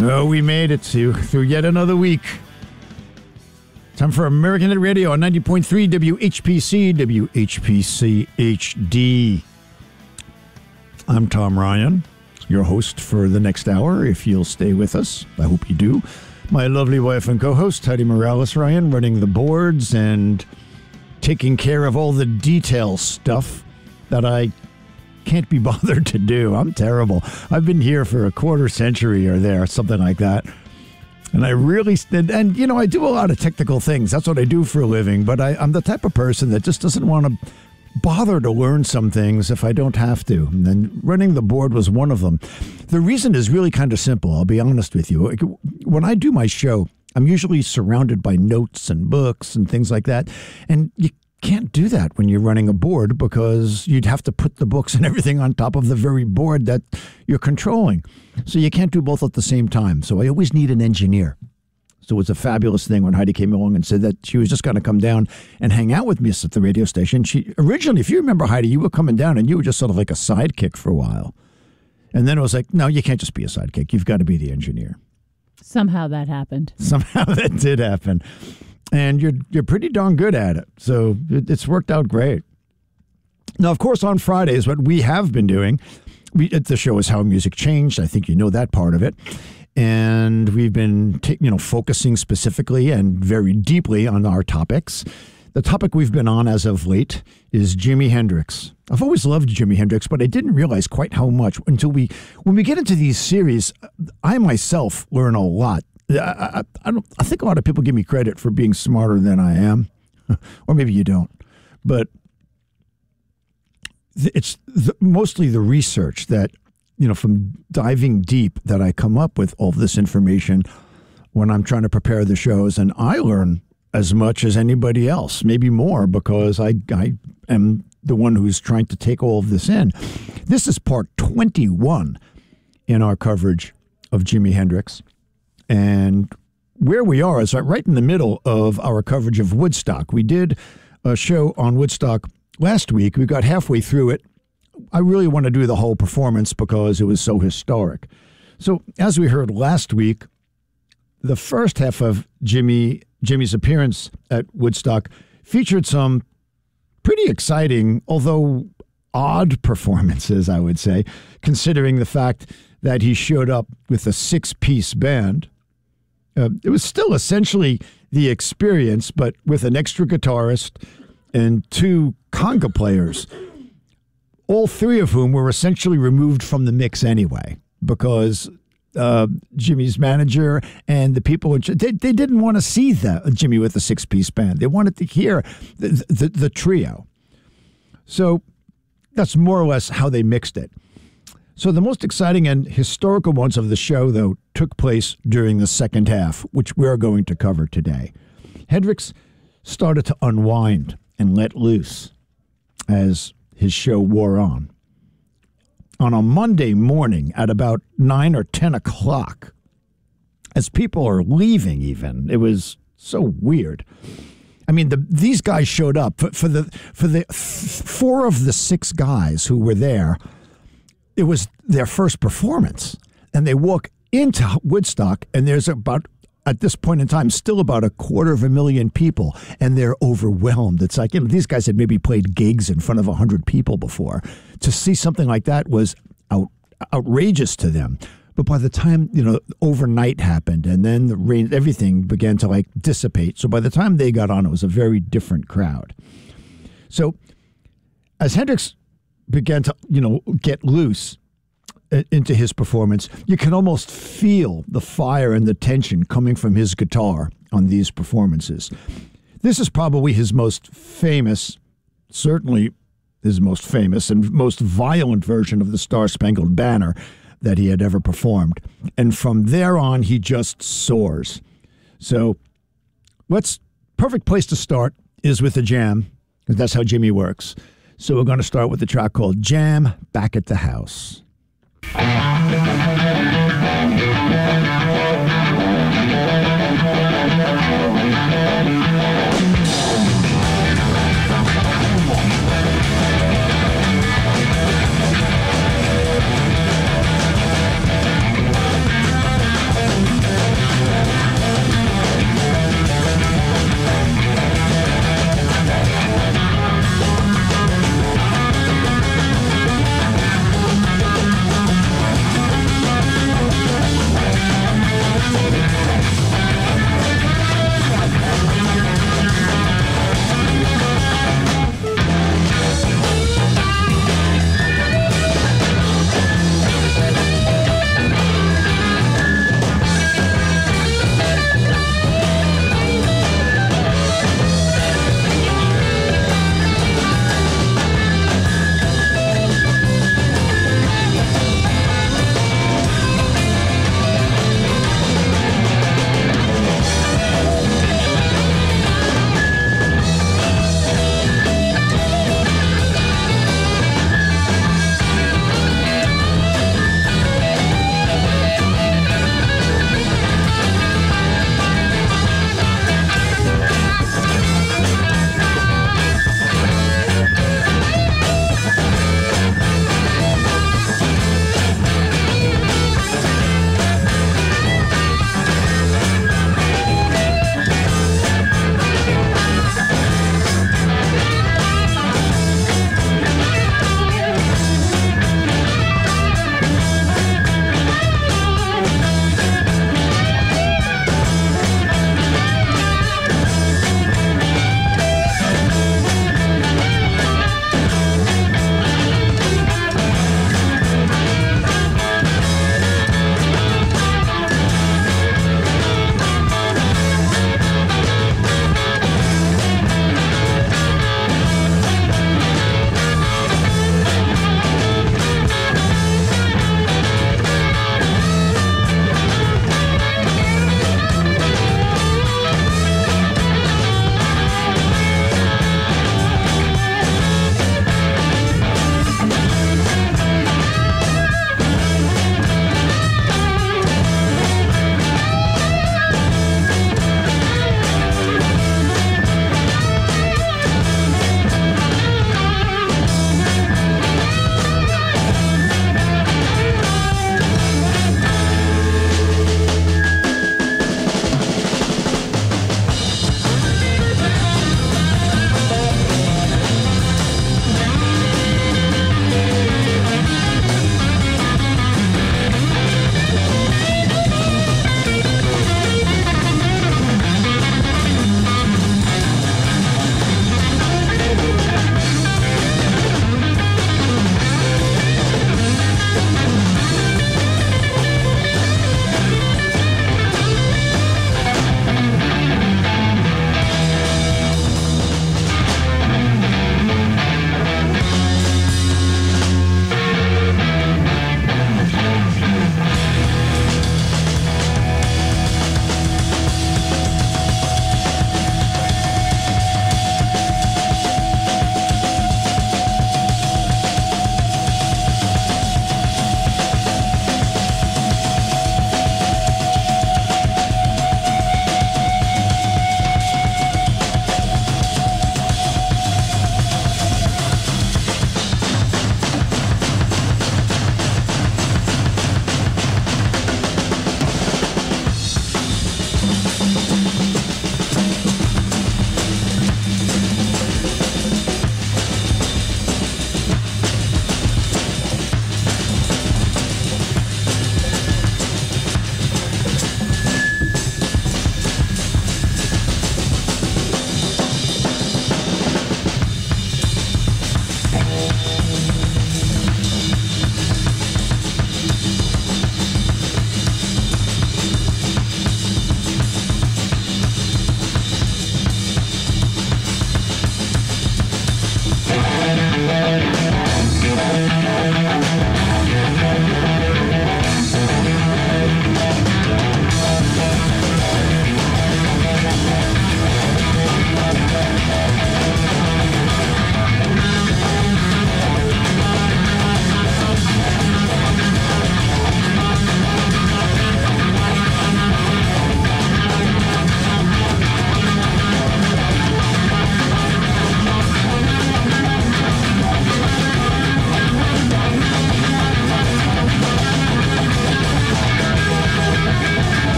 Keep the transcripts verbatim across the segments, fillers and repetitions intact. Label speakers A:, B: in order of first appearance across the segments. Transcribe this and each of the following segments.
A: Oh, we made it to, through yet another week. Time for American Hit Radio on ninety point three W H P C, W H P C H D. I'm Tom Ryan, your host for the next hour, if you'll stay with us. I hope you do. My lovely wife and co-host, Heidi Morales Ryan, running the boards and taking care of all the detail stuff that I can't be bothered to do. I'm terrible. I've been here for a quarter century or there, something like that. And I really, and, and you know, I do a lot of technical things. That's what I do for a living. But I, I'm the type of person that just doesn't want to bother to learn some things if I don't have to. And then running the board was one of them. The reason is really kind of simple. I'll be honest with you. When I do my show, I'm usually surrounded by notes and books and things like that. And you can't do that when you're running a board because you'd have to put the books and everything on top of the very board that you're controlling. So you can't do both at the same time. So I always need an engineer. So it was a fabulous thing when Heidi came along and said that she was just going to come down and hang out with me at the radio station. She originally, if you remember, Heidi, you were coming down and you were just sort of like a sidekick for a while. And then it was like, no, you can't just be a sidekick. You've got to be the engineer.
B: Somehow that happened.
A: Somehow that did happen. And you're you're pretty darn good at it. So it, it's worked out great. Now, of course, on Fridays, what we have been doing, we, the show is How Music Changed. I think you know that part of it. And we've been t- you know, focusing specifically and very deeply on our topics. The topic we've been on as of late is Jimi Hendrix. I've always loved Jimi Hendrix, but I didn't realize quite how much until we, when we get into these series, I myself learn a lot. I, I, I, don't, I think a lot of people give me credit for being smarter than I am, or maybe you don't. But it's the, mostly the research that, you know, from diving deep that I come up with all of this information when I'm trying to prepare the shows. And I learn as much as anybody else, maybe more, because I, I am the one who's trying to take all of this in. This is part twenty-one in our coverage of Jimi Hendrix. And where we are is right in the middle of our coverage of Woodstock. We did a show on Woodstock last week. We got halfway through it. I really want to do the whole performance because it was so historic. So as we heard last week, the first half of Jimmy Jimmy's appearance at Woodstock featured some pretty exciting, although odd performances, I would say, considering the fact that he showed up with a six-piece band. Uh, it was still essentially the Experience, but with an extra guitarist and two conga players, all three of whom were essentially removed from the mix anyway, because uh, Jimmy's manager and the people, they, they didn't want to see that Jimmy with a six-piece band. They wanted to hear the, the, the trio. So that's more or less how they mixed it. So the most exciting and historical ones of the show, though, took place during the second half, which we're going to cover today. Hendrix started to unwind and let loose as his show wore on. On a Monday morning at about nine or ten o'clock, as people are leaving even, it was so weird. I mean, the, these guys showed up. For, for the for the f- four of the six guys who were there, it was their first performance, and they walk into Woodstock, and there's about, at this point in time, still about a quarter of a million people, and they're overwhelmed. It's like, you know, these guys had maybe played gigs in front of one hundred people before. To see something like that was out, outrageous to them. But by the time, you know, overnight happened, and then the rain, everything began to, like, dissipate. So by the time they got on, it was a very different crowd. So as Hendrix began to, you know, get loose into his performance, you can almost feel the fire and the tension coming from his guitar on these performances. This is probably his most famous, certainly his most famous and most violent version of the Star-Spangled Banner that he had ever performed. And from there on, he just soars. So let's, perfect place to start is with a jam, because that's how Jimmy works. So we're going to start with a track called Jam Back at the House.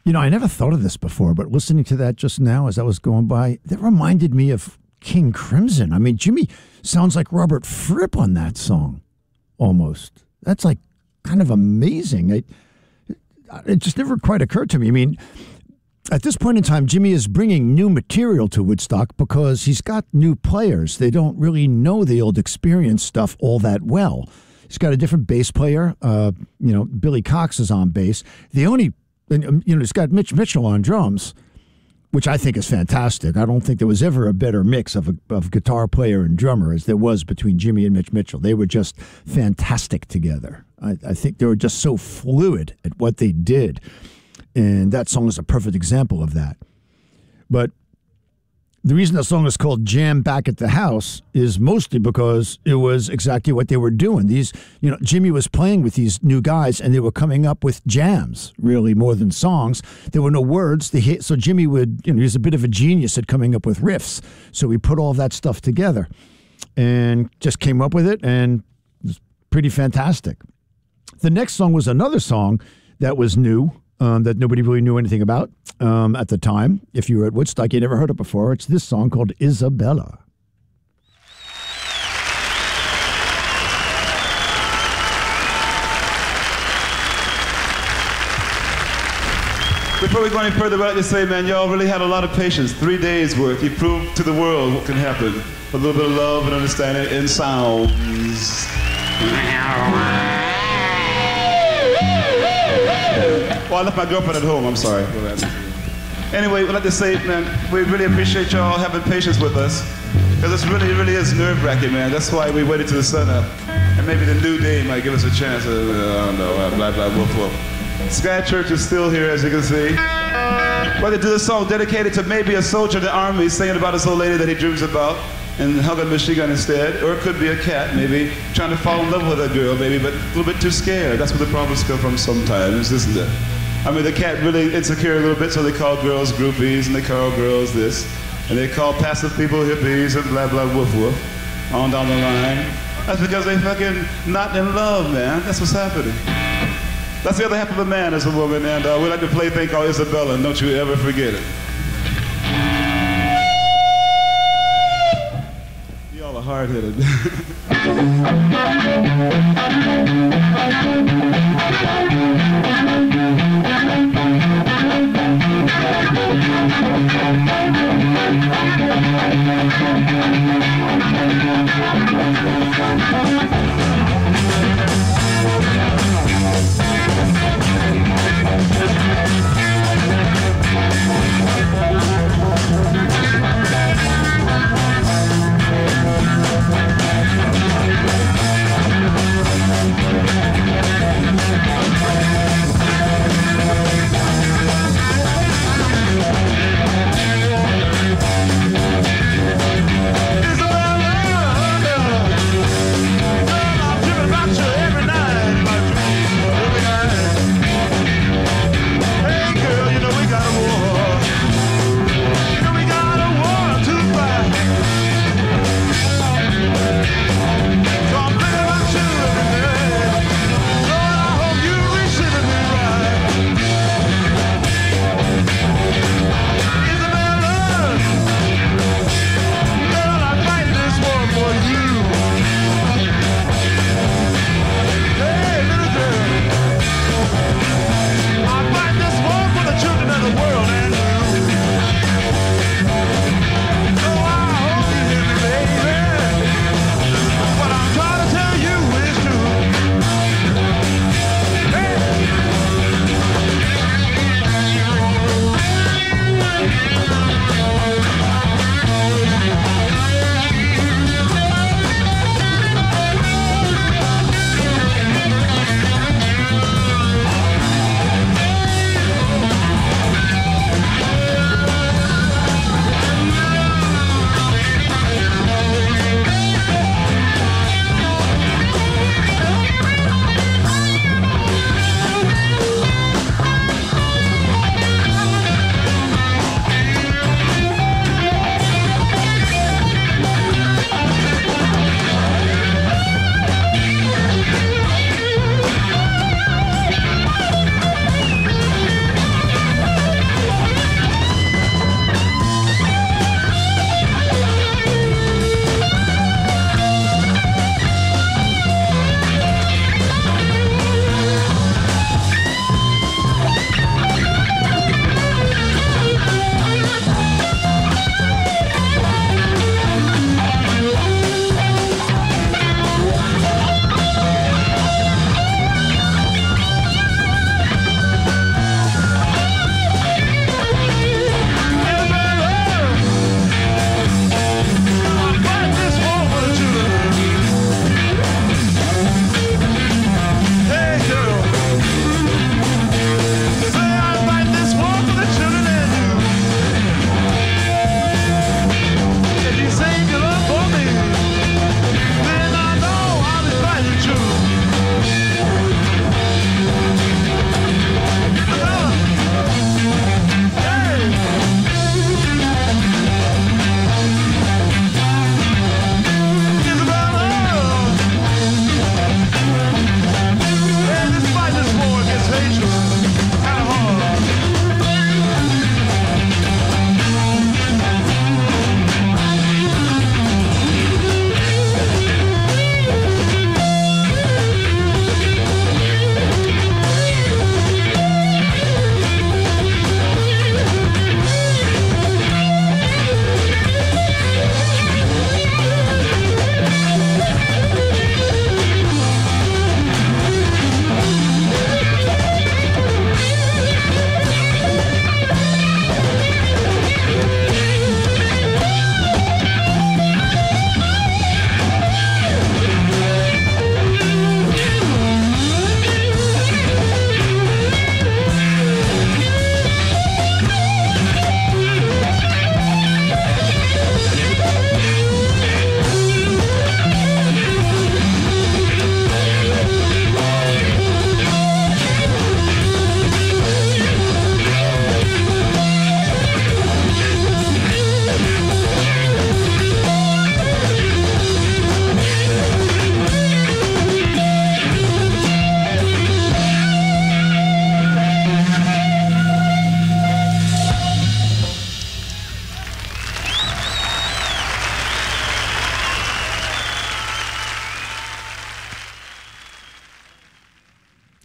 A: You know, I never thought of this before, but listening to that just now as I was going by, that reminded me of King Crimson. I mean, Jimmy sounds like Robert Fripp on that song, almost. That's like kind of amazing. It, it just never quite occurred to me. I mean, at this point in time, Jimmy is bringing new material to Woodstock because he's got new players. They don't really know the old experience stuff all that well. He's got a different bass player. Uh, you know, Billy Cox is on bass. The only, you know, he's got Mitch Mitchell on drums, which I think is fantastic. I don't think there was ever a better mix of a of guitar player and drummer as there was between Jimmy and Mitch Mitchell. They were just fantastic together. I, I think they were just so fluid at what they did. And that song is a perfect example of that. But the reason the song is called Jam Back at the House is mostly because it was exactly what they were doing. These, you know, Jimmy was playing with these new guys and they were coming up with jams, really, more than songs. There were no words. They hit, so Jimmy would, you know, he was a bit of a genius at coming up with riffs. So he put all that stuff together and just came up with it, and it was pretty fantastic. The next song was another song that was new. Um, that nobody really knew anything about um, at the time. If you were at Woodstock, you never heard it before. It's this song called Isabella.
C: Before we go any further, I'd like to say, man, y'all really had a lot of patience. Three days worth. You proved to the world what can happen. A little bit of love and understanding in sounds. Well, I left my girlfriend at home, I'm sorry. Anyway, I'd like to say, man, we really appreciate y'all having patience with us. Because it really, really is nerve-wracking, man. That's why we waited till the sun up. And maybe the new day might give us a chance. Uh, I don't know, uh, blah, blah, woof, woof. Sky Church is still here, as you can see. We're to do this song dedicated to maybe a soldier in the army singing about this old lady that he dreams about and held a machine gun instead. Or it could be a cat, maybe, trying to fall in love with a girl, maybe, but a little bit too scared. That's where the problems come from sometimes, isn't it? I mean, the cat really insecure a little bit, so they call girls groupies, and they call girls this, and they call passive people hippies, and blah, blah, woof, woof, on down the line. That's because they fucking not in love, man. That's what's happening. That's the other half of a man is a woman, and uh, we like to play a thing called Isabella, and don't you ever forget it. Y'all are hard-headed.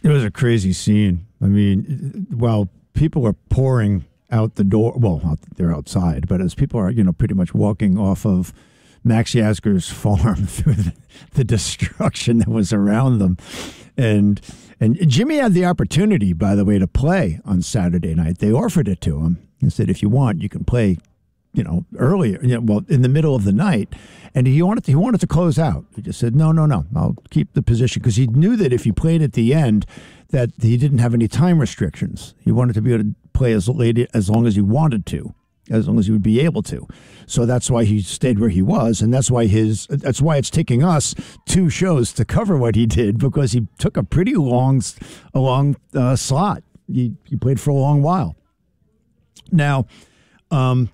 A: It was a crazy scene. I mean, while people are pouring out the door, well, they're outside, but as people are, you know, pretty much walking off of Max Yasgur's farm through the, the destruction that was around them. And and Jimmy had the opportunity, by the way, to play on Saturday night. They offered it to him and said, if you want, you can play, you know, earlier, you know, well, in the middle of the night. And he wanted to, he wanted to close out. He just said, no, no, no, I'll keep the position. Because he knew that if he played at the end, that he didn't have any time restrictions. He wanted to be able to play as late, as long as he wanted to, as long as he would be able to. So that's why he stayed where he was, and that's why his that's why it's taking us two shows to cover what he did, because he took a pretty long a long uh, slot. He, he played for a long while. Now, um,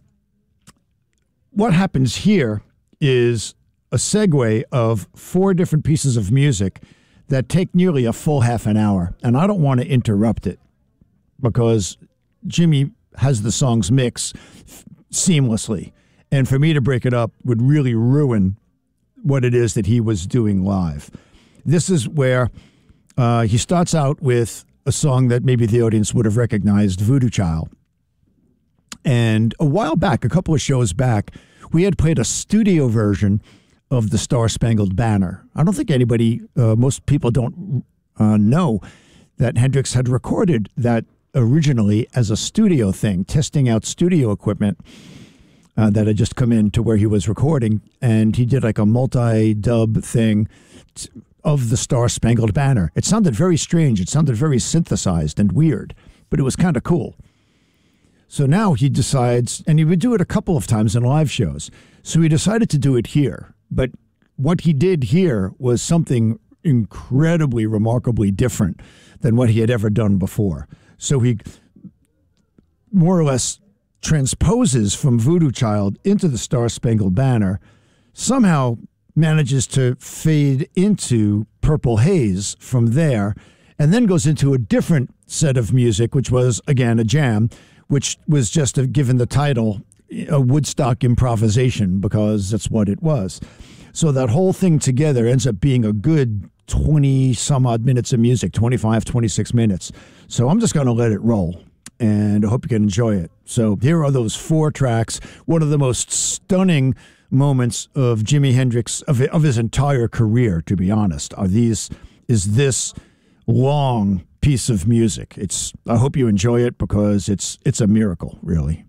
A: what happens here is a segue of four different pieces of music that take nearly a full half an hour, and I don't want to interrupt it because Jimmy has the songs mix f- seamlessly. And for me to break it up would really ruin what it is that he was doing live. This is where uh, he starts out with a song that maybe the audience would have recognized, Voodoo Child. And a while back, a couple of shows back, we had played a studio version of the Star Spangled Banner. I don't think anybody, uh, most people don't uh, know that Hendrix had recorded that originally as a studio thing, testing out studio equipment uh, that had just come in to where he was recording. And he did like a multi-dub thing t- of the Star Spangled Banner. It sounded very strange. It sounded very synthesized and weird, but it was kind of cool. So now he decides, and he would do it a couple of times in live shows. So he decided to do it here. But what he did here was something incredibly, remarkably different than what he had ever done before. So he more or less transposes from Voodoo Child into the Star Spangled Banner, somehow manages to fade into Purple Haze from there, and then goes into a different set of music, which was, again, a jam, which was just a, given the title, a Woodstock improvisation, because that's what it was. So that whole thing together ends up being a good twenty some odd minutes of music, twenty-five, twenty-six minutes. So I'm just going to let it roll, and I hope you can enjoy it. So here are those four tracks. One of the most stunning moments of Jimi Hendrix, of, of his entire career, to be honest, are these, is this long piece of music. It's, I hope you enjoy it, because it's, it's a miracle, really.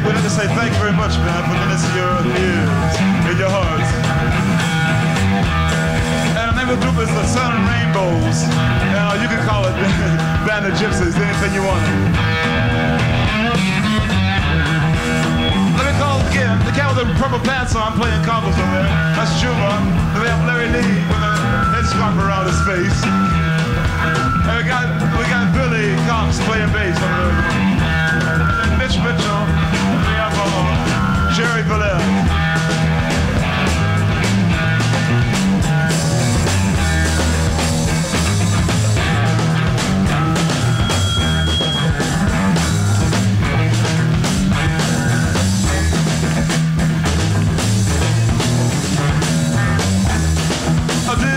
C: we'd like to say thank you very much, man, for lending us your ears and your hearts. And the name of the group is the Sun and Rainbows. Uh, you can call it Band of Gypsies, anything you want. Let me call again. The cat with the purple pants on playing congos over there. That's Juba. Then we have Larry Lee with a headscarf around his face. And we got we got Billy Cox playing bass over there. And then Mitch Mitchell. And we have uh, Jerry Villette. A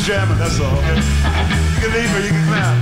C: jamming, that's all. Okay? You can leave or you can clap.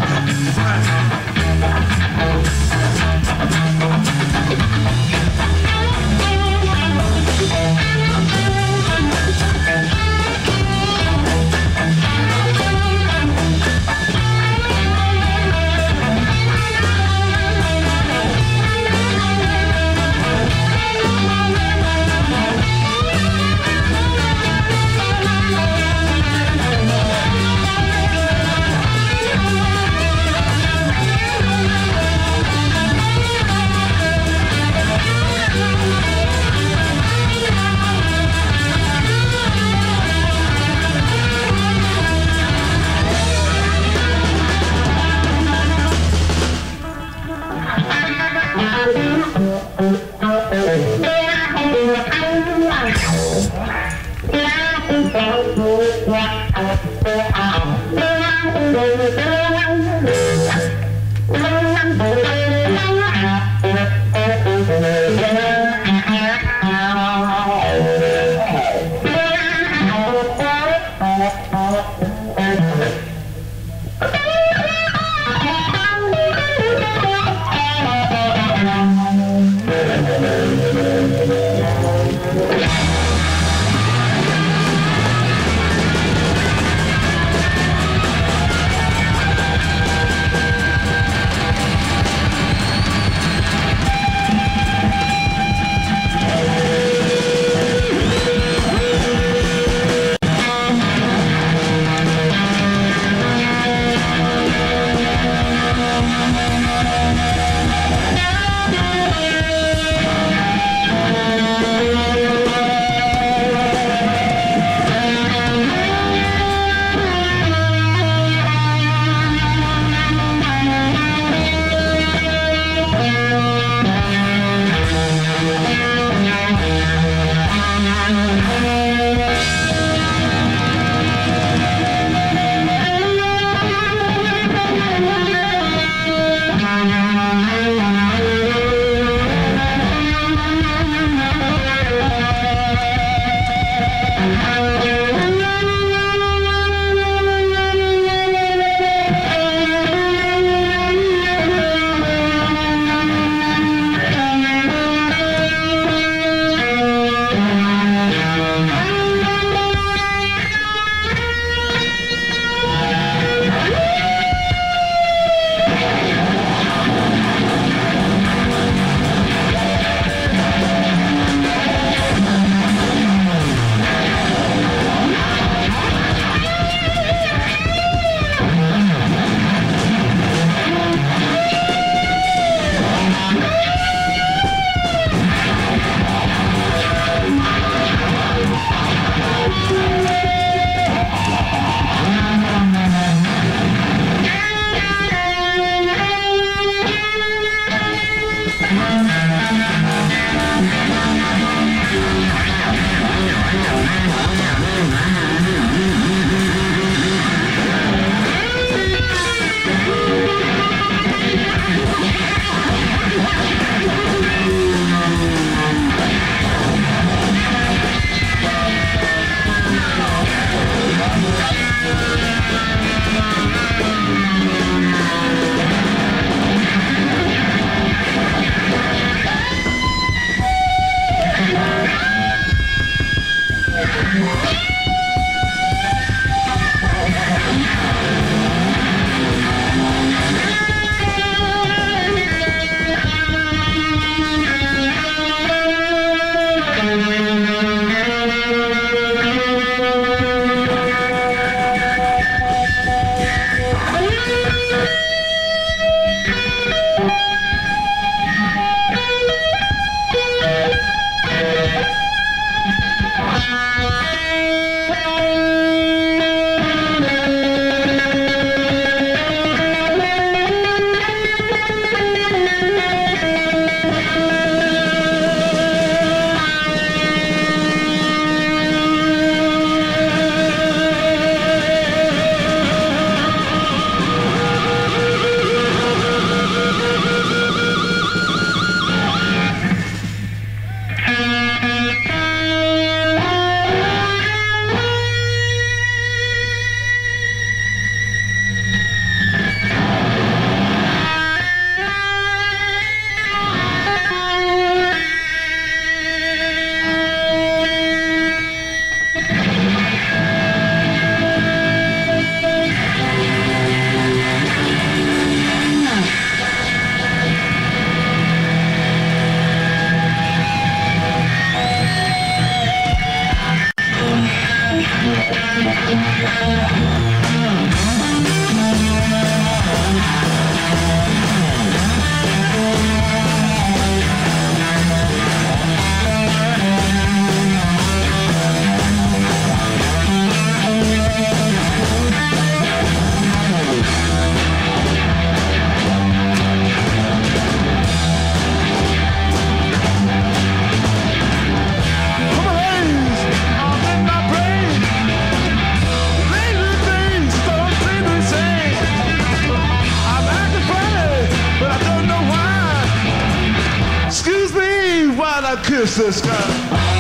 C: wanna kiss this girl.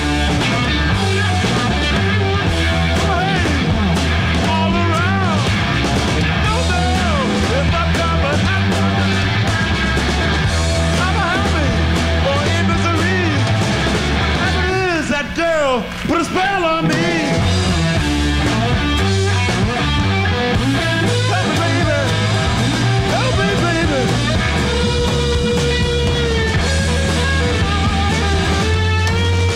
C: Put a spell on me. Help me, baby. Help me, baby.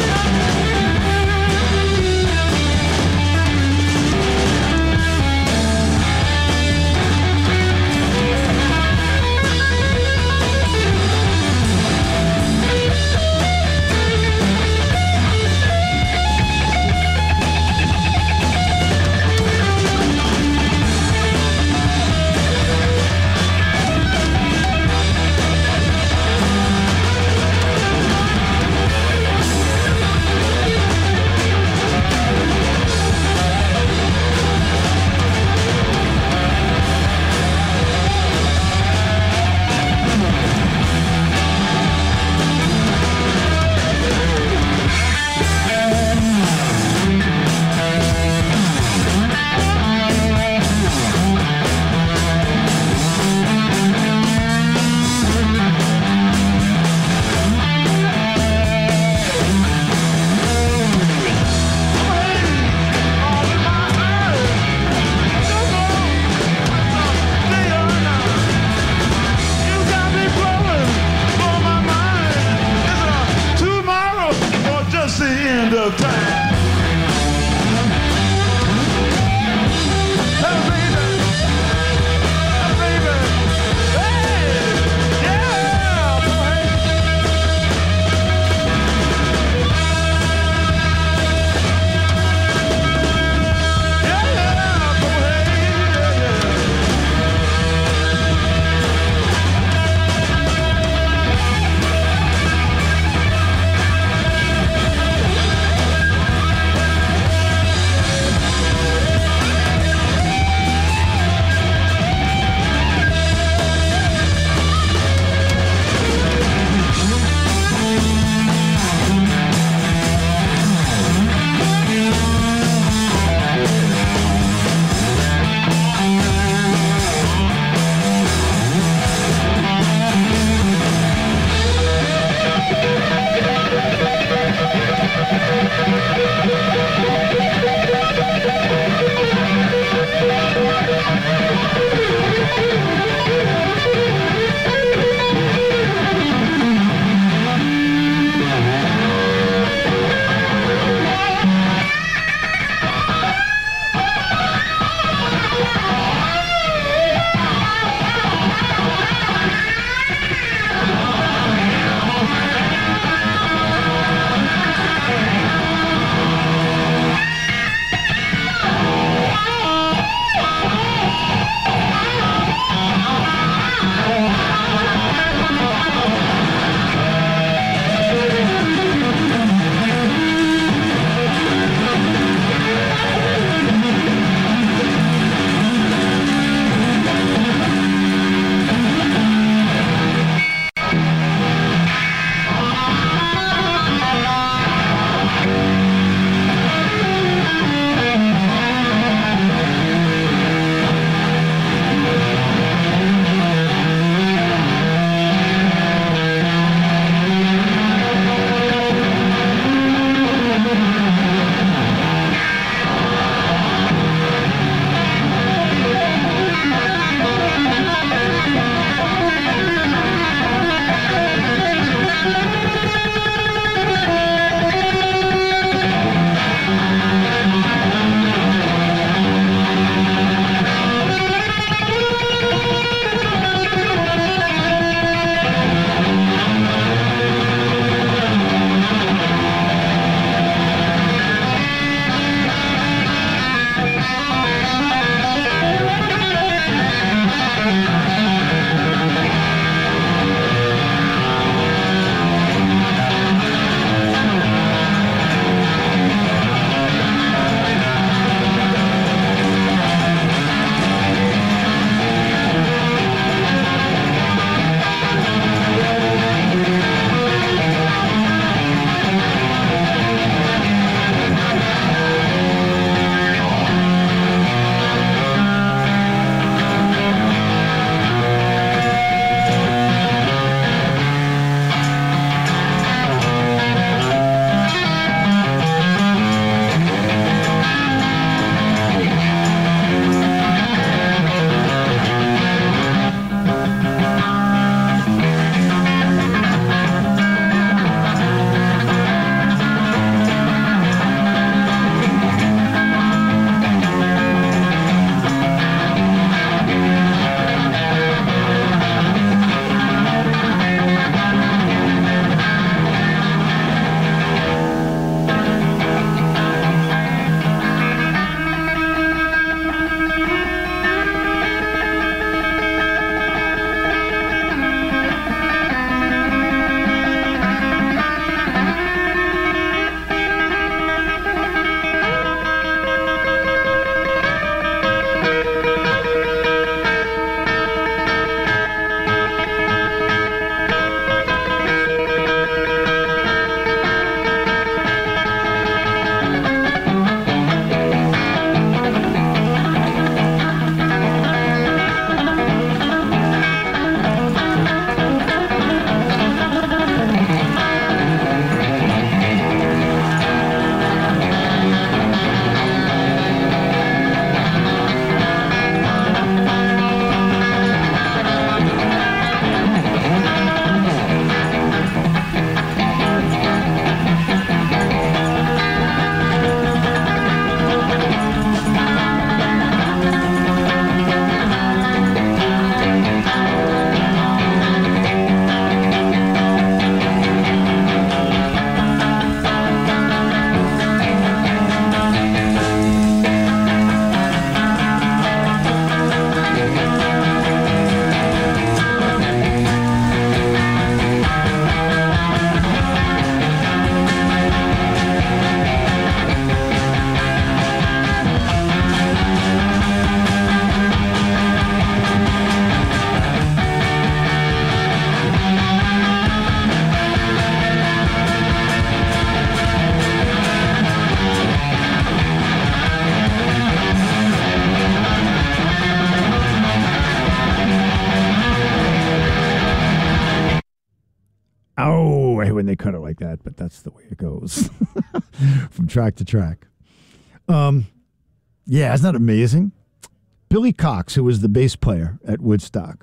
A: Oh, I hate when they cut it like that, but that's the way it goes from track to track. Um, yeah, isn't that amazing? Billy Cox, who was the bass player at Woodstock,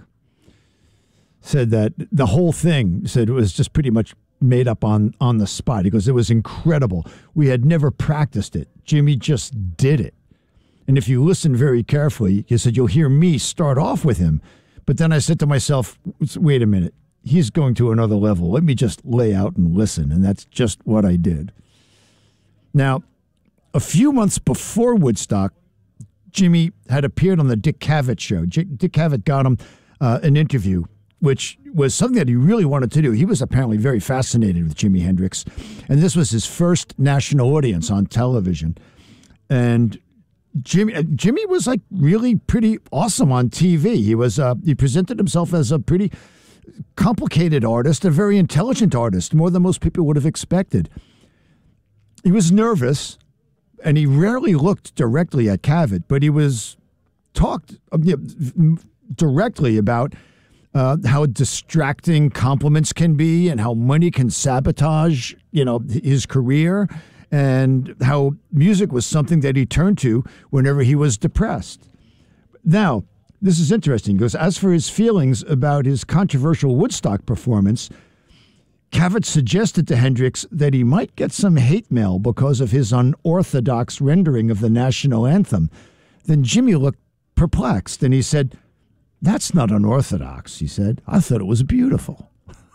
A: said that the whole thing, said it was just pretty much made up on, on the spot. He goes, it was incredible. We had never practiced it. Jimmy just did it. And if you listen very carefully, he said, you'll hear me start off with him. But then I said to myself, wait a minute. He's going to another level. Let me just lay out and listen. And that's just what I did. Now, a few months before Woodstock, Jimmy had appeared on the Dick Cavett show. J- Dick Cavett got him uh, an interview, which was something that he really wanted to do. He was apparently very fascinated with Jimi Hendrix. And this was his first national audience on television. And Jimmy, uh, Jimmy was like really pretty awesome on T V. He was uh, he presented himself as a pretty complicated artist, a very intelligent artist, more than most people would have expected. He was nervous, and he rarely looked directly at Cavett, but he was talked uh, you know, directly about uh, how distracting compliments can be and how money can sabotage, you know, his career, and how music was something that he turned to whenever he was depressed. Now, this is interesting because as for his feelings about his controversial Woodstock performance, Cavett suggested to Hendrix that he might get some hate mail because of his unorthodox rendering of the national anthem. Then Jimmy looked perplexed and he said, that's not unorthodox, he said. I thought it was beautiful.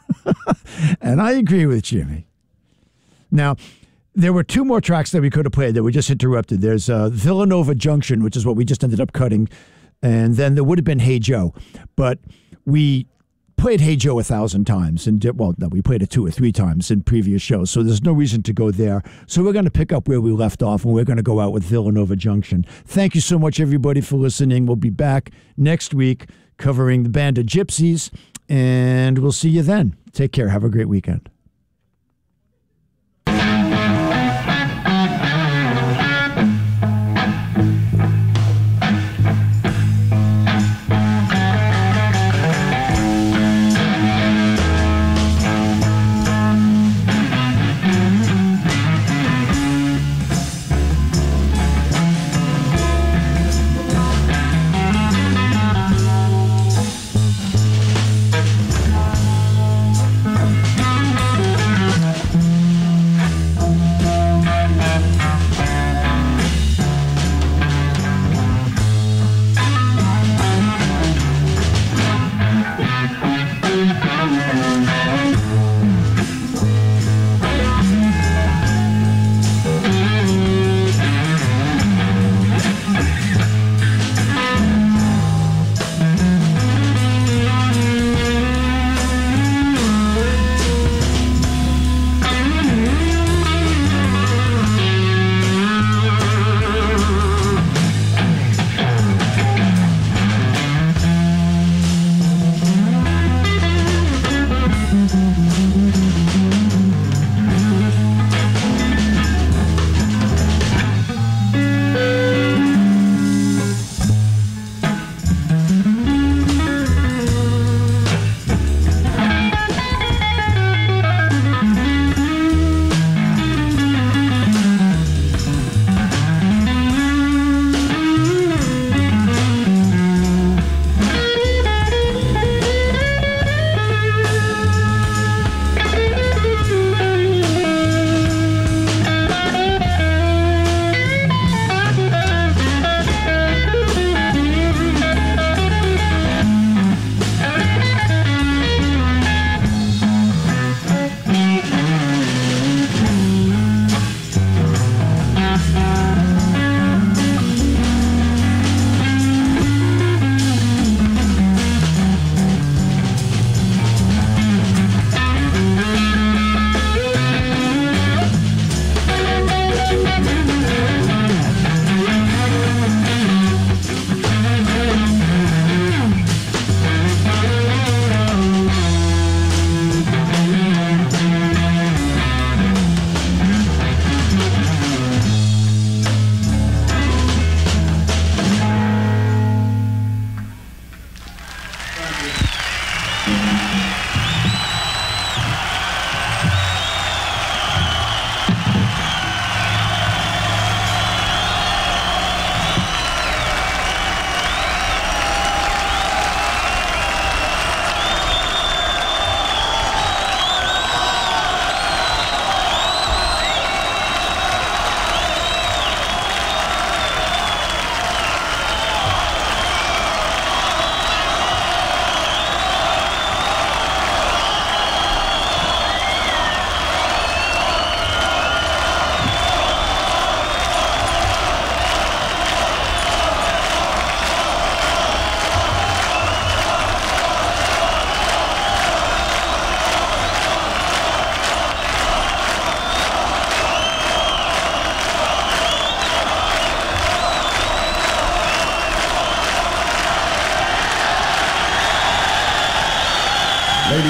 A: And I agree with Jimmy. Now, there were two more tracks that we could have played that were just interrupted. There's uh, Villanova Junction, which is what we just ended up cutting. And then there would have been Hey Joe. But we played Hey Joe a thousand times. And did, well, no, we played it two or three times in previous shows. So there's no reason to go there. So we're going to pick up where we left off, and we're going to go out with Villanova Junction. Thank you so much, everybody, for listening. We'll be back next week covering the Band of Gypsys. And we'll see you then. Take care. Have a great weekend.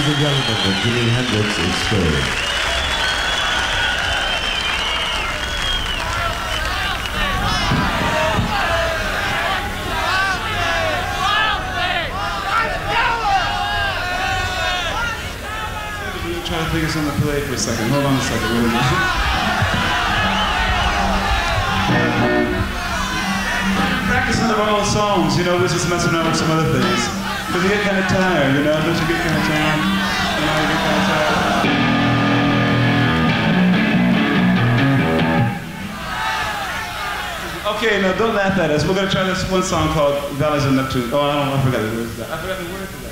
D: Ladies and gentlemen, the Jimi Hendrix Experience.
C: Try to figure something to play for a second. Hold on a second. Wait a minute. Practicing the old songs, you know, we're just messing around with some other things. Because you get kind of tired, you know, don't you get kind of tired? You know, you get kind of tired. Okay, now don't laugh at us. We're going to try this one song called Valleys of Neptune. Oh, I don't know, I forgot the words to that. I forgot the words to that.